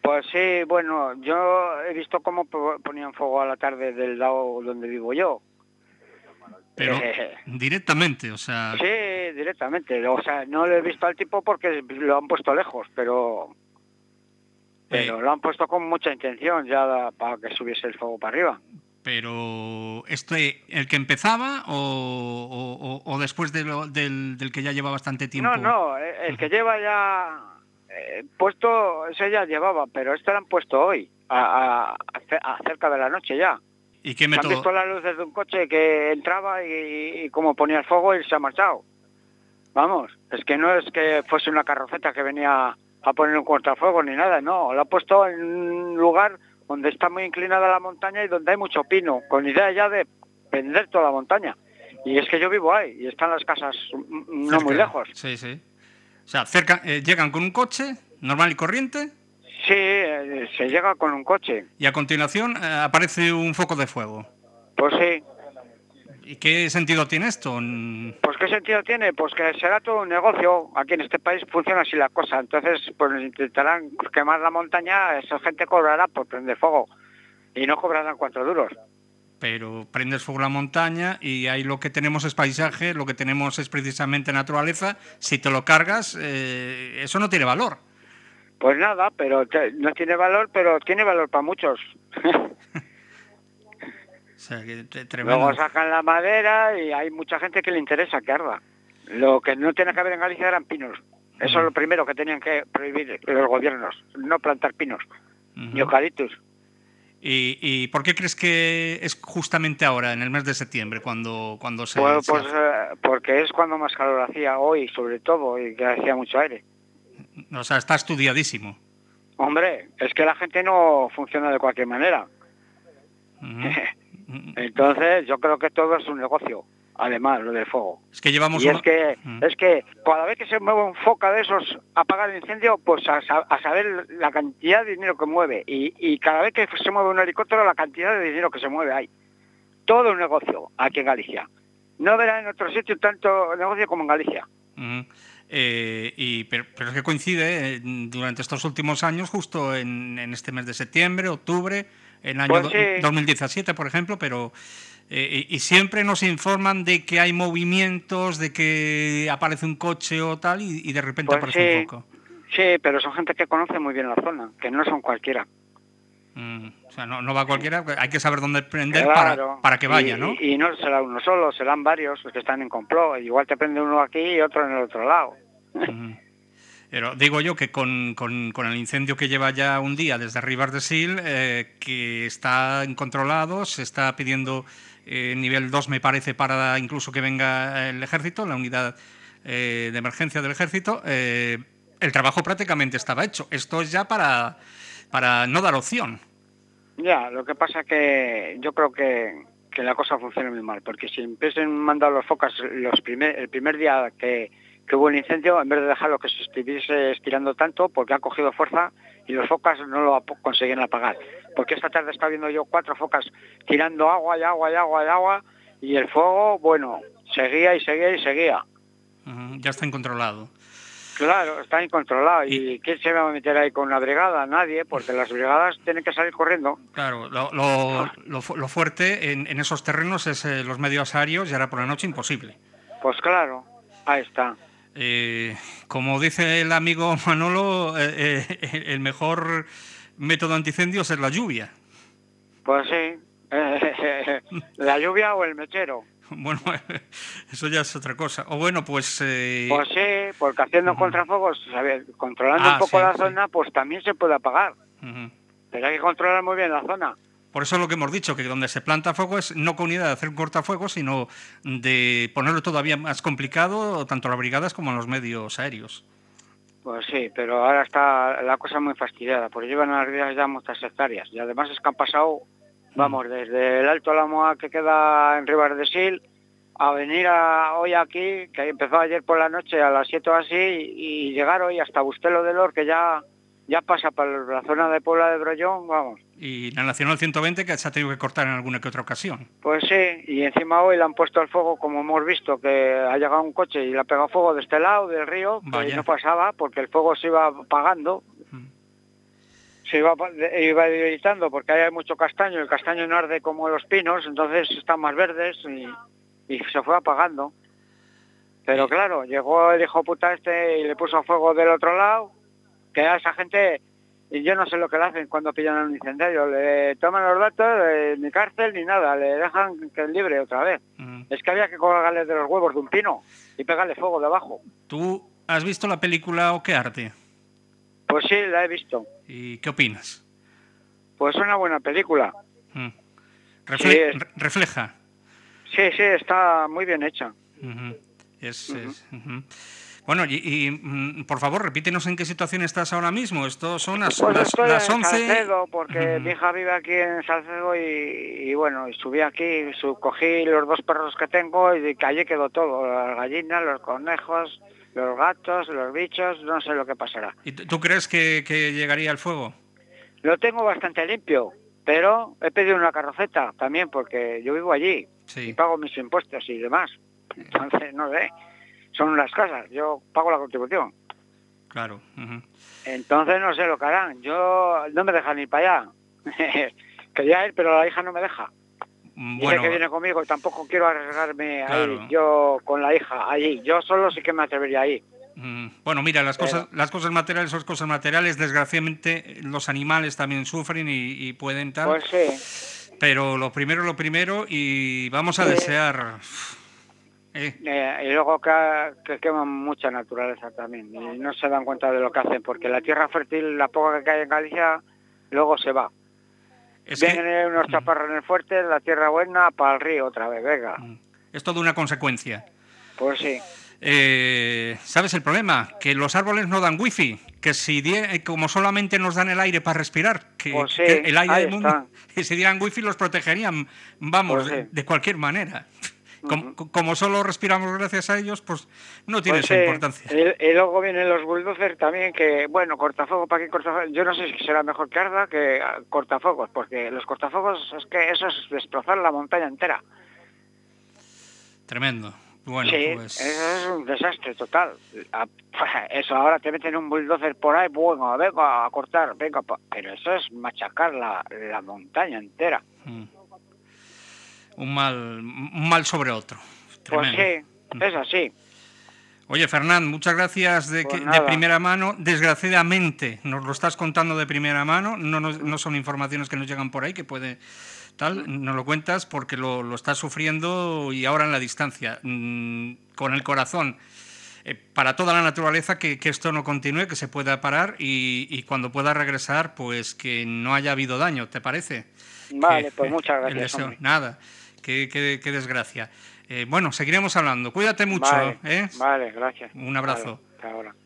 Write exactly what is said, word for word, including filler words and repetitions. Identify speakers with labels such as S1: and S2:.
S1: Pues sí, bueno, yo he visto cómo ponían fuego a la tarde del lado donde vivo yo.
S2: Pero eh, directamente, o sea...
S1: Sí, directamente. O sea, no lo he visto al tipo porque lo han puesto lejos, pero... Pero eh, lo han puesto con mucha intención ya para que subiese el fuego para arriba.
S2: Pero, ¿este el que empezaba o, o, o después de lo, del, del que ya lleva bastante tiempo?
S1: No, no, el que lleva ya eh, puesto, ese ya llevaba, pero este lo han puesto hoy, a, a, a cerca de la noche ya.
S2: ¿Y qué método?
S1: Han visto las luces de un coche que entraba y, y como ponía el fuego y se ha marchado. Vamos, es que no es que fuese una carroceta que venía a poner un cortafuegos ni nada, no, lo ha puesto en un lugar donde está muy inclinada la montaña y donde hay mucho pino, con idea ya de vender toda la montaña. Y es que yo vivo ahí y están las casas no cerca, muy lejos.
S2: Sí, sí. O sea, cerca, eh, llegan con un coche normal y corriente.
S1: Sí, eh, se llega con un coche.
S2: Y a continuación eh, aparece un foco de fuego.
S1: Pues sí.
S2: ¿Y qué sentido tiene esto?
S1: Pues qué sentido tiene, pues que será todo un negocio. Aquí en este país funciona así la cosa. Entonces, pues intentarán quemar la montaña, esa gente cobrará por prender fuego. Y no cobrarán cuatro duros.
S2: Pero prendes fuego la montaña y ahí lo que tenemos es paisaje, lo que tenemos es precisamente naturaleza. Si te lo cargas, eh, eso no tiene valor.
S1: Pues nada, pero te, no tiene valor, pero tiene valor para muchos.
S2: O sea, que tremendo.
S1: Luego sacan la madera y hay mucha gente que le interesa que arda. Lo que no tiene que haber en Galicia eran pinos. Eso uh-huh. es lo primero que tenían que prohibir los gobiernos, no plantar pinos, uh-huh. ni eucaliptus.
S2: ¿Y, ¿Y por qué crees que es justamente ahora, en el mes de septiembre, cuando, cuando se...
S1: Pues,
S2: se
S1: pues eh, porque es cuando más calor hacía hoy, sobre todo, y que hacía mucho aire.
S2: O sea, está estudiadísimo.
S1: Hombre, es que la gente no funciona de cualquier manera. Uh-huh. Entonces, yo creo que todo es un negocio. Además, lo del fuego.
S2: Es que llevamos
S1: y
S2: uno...
S1: es que uh-huh. es que cada vez que se mueve un foca de esos a apagar el incendio, pues a, a saber la cantidad de dinero que mueve. Y, y cada vez que se mueve un helicóptero, la cantidad de dinero que se mueve ahí. Todo un negocio aquí en Galicia. No verá en otro sitio tanto negocio como en Galicia.
S2: Uh-huh. Eh, y, pero, pero es que coincide eh, durante estos últimos años, justo en, en este mes de septiembre, octubre, en el año
S1: pues sí.
S2: dos mil diecisiete, por ejemplo, pero... Eh, y siempre nos informan de que hay movimientos, de que aparece un coche o tal, y, y de repente
S1: pues
S2: aparece
S1: sí,
S2: un foco.
S1: Sí, pero son gente que conoce muy bien la zona, que no son cualquiera.
S2: Mm, o sea, no, no va cualquiera, hay que saber dónde prender
S1: claro,
S2: para, para que vaya,
S1: y,
S2: ¿no?
S1: Y, y no será uno solo, serán varios los que están en complot. Igual te prende uno aquí y otro en el otro lado.
S2: Mm. Pero digo yo que con, con, con el incendio que lleva ya un día desde Ribas de Sil, eh, que está incontrolado, se está pidiendo eh, nivel dos, me parece, para incluso que venga el ejército, la unidad eh, de emergencia del ejército, eh, el trabajo prácticamente estaba hecho. Esto es ya para, para no dar opción.
S1: Ya, lo que pasa que yo creo que, que la cosa funciona muy mal, porque si empiezan a mandar los focas los primer, el primer día que... que hubo un incendio, en vez de dejarlo que se estuviese estirando tanto, porque ha cogido fuerza y los focas no lo consiguen apagar. Porque esta tarde estaba viendo yo cuatro focas tirando agua y agua y agua y agua, y el fuego, bueno, seguía y seguía y seguía.
S2: Uh-huh, ya está incontrolado.
S1: Claro, está incontrolado. ¿Y, ¿Y quién se va a meter ahí con una brigada? Nadie, porque las brigadas tienen que salir corriendo.
S2: Claro, lo, lo, lo, lo fuerte en, en esos terrenos es eh, los medios aéreos y ahora por la noche imposible.
S1: Pues claro, ahí está.
S2: Eh, como dice el amigo Manolo, eh, eh, el mejor método antiincendios es la lluvia.
S1: Pues sí, eh, la lluvia o el mechero.
S2: Bueno, eso ya es otra cosa. O bueno, pues... Eh...
S1: Pues sí, porque haciendo uh-huh. contrafuegos, ¿sabes? Controlando ah, un poco sí, la zona, sí. pues también se puede apagar. Uh-huh. Pero hay que controlar muy bien la zona.
S2: Por eso es lo que hemos dicho, que donde se planta fuego es no con unidad de hacer un cortafuego, sino de ponerlo todavía más complicado, tanto las brigadas como en los medios aéreos.
S1: Pues sí, pero ahora está la cosa muy fastidiada, porque llevan a las brigadas ya muchas hectáreas. Y además es que han pasado, vamos, desde el Alto Lamoa que queda en Ribas de Sil, a venir a, hoy aquí, que empezó ayer por la noche a las siete o así, y, y llegar hoy hasta Bustelo del Or, que ya... ya pasa para la zona de Puebla de Brollón, vamos.
S2: Y la Nacional ciento veinte que se ha tenido que cortar en alguna que otra ocasión.
S1: Pues sí, y encima hoy le han puesto el fuego, como hemos visto, que ha llegado un coche y le ha pegado fuego de este lado del río, que no pasaba porque el fuego se iba apagando. Hmm. se iba, iba debilitando porque hay mucho castaño, el castaño no arde como los pinos, entonces están más verdes y, y se fue apagando. Pero claro, llegó el hijo puta este y le puso fuego del otro lado, que a esa gente, y yo no sé lo que le hacen cuando pillan a un incendiario, le toman los datos, eh, ni cárcel ni nada, le dejan que es libre otra vez. Mm. Es que había que colgarle de los huevos de un pino y pegarle fuego debajo.
S2: ¿Tú has visto la película Okearte?
S1: Pues sí, la he visto.
S2: ¿Y qué opinas?
S1: Pues una buena película.
S2: Mm. Refle- sí, ¿Refleja?
S1: Sí, sí, está muy bien hecha.
S2: Uh-huh. Es, uh-huh. es, uh-huh. Bueno, y, y por favor, repítenos en qué situación estás ahora mismo. Esto son las,
S1: pues
S2: las,
S1: estoy
S2: las
S1: en
S2: once.
S1: Salcedo, porque
S2: uh-huh.
S1: mi hija vive aquí en Salcedo y, y bueno, y subí aquí, sub, cogí los dos perros que tengo y que allí quedó todo, las gallinas, los conejos, los gatos, los bichos, no sé lo que pasará.
S2: ¿Y tú crees que, que llegaría el fuego?
S1: Lo tengo bastante limpio, pero he pedido una carroceta también porque yo vivo allí sí. y pago mis impuestos y demás. Entonces, no sé, son unas casas, yo pago la contribución.
S2: Claro. Uh-huh.
S1: Entonces no sé lo que harán. Yo no me dejan ir para allá. Quería ir, pero la hija no me deja. Bueno, dice que viene conmigo y tampoco quiero arriesgarme claro. a ir yo con la hija allí. Yo solo sí que me atrevería a ir.
S2: Mm, bueno, mira, las cosas, las cosas materiales son cosas materiales. Desgraciadamente los animales también sufren y, y pueden tal.
S1: Pues sí.
S2: Pero lo primero, lo primero y vamos a sí. desear...
S1: Eh. Eh, y luego que, que queman mucha naturaleza también y no se dan cuenta de lo que hacen porque la tierra fértil, la poca que hay en Galicia, luego se va. Es Vienen que... unos chaparrones fuertes, la tierra buena para el río otra vez, venga.
S2: Es todo una consecuencia.
S1: Pues sí.
S2: Eh, ¿Sabes el problema? Que los árboles no dan wifi, que si die, como solamente nos dan el aire para respirar, que,
S1: pues sí,
S2: que el aire del mundo,
S1: está.
S2: y si dieran wifi los protegerían, vamos, pues sí. de, de cualquier manera. Como, uh-huh. como solo respiramos gracias a ellos, pues no tiene
S1: pues
S2: esa
S1: sí.
S2: importancia.
S1: Y, y luego vienen los bulldozers también, que bueno, cortafuegos, ¿para qué cortafuegos? Yo no sé si será mejor que arda que cortafuegos, porque los cortafuegos es que eso es destrozar la montaña entera.
S2: Tremendo. Bueno,
S1: sí,
S2: pues...
S1: eso es un desastre total. Eso, ahora te meten un bulldozer por ahí, bueno, venga a cortar, venga, pero eso es machacar la, la montaña entera.
S2: Mm. Un mal, un mal sobre otro.
S1: Tremendo. Pues sí, es así.
S2: Oye, Fernán, muchas gracias de,
S1: pues
S2: que, de primera mano. Desgraciadamente, nos lo estás contando de primera mano. No, no, no son informaciones que nos llegan por ahí, que puede... tal, nos lo cuentas porque lo, lo estás sufriendo y ahora en la distancia. Mmm, con el corazón. Eh, para toda la naturaleza, que, que esto no continúe, que se pueda parar y, y cuando pueda regresar, pues que no haya habido daño, ¿te parece?
S1: Vale,
S2: que,
S1: pues muchas
S2: el
S1: gracias.
S2: deseo, nada. Qué, qué, qué desgracia. Eh, bueno, seguiremos hablando. Cuídate mucho.
S1: Vale,
S2: ¿eh?
S1: vale, gracias.
S2: Un abrazo.
S1: Vale, hasta ahora.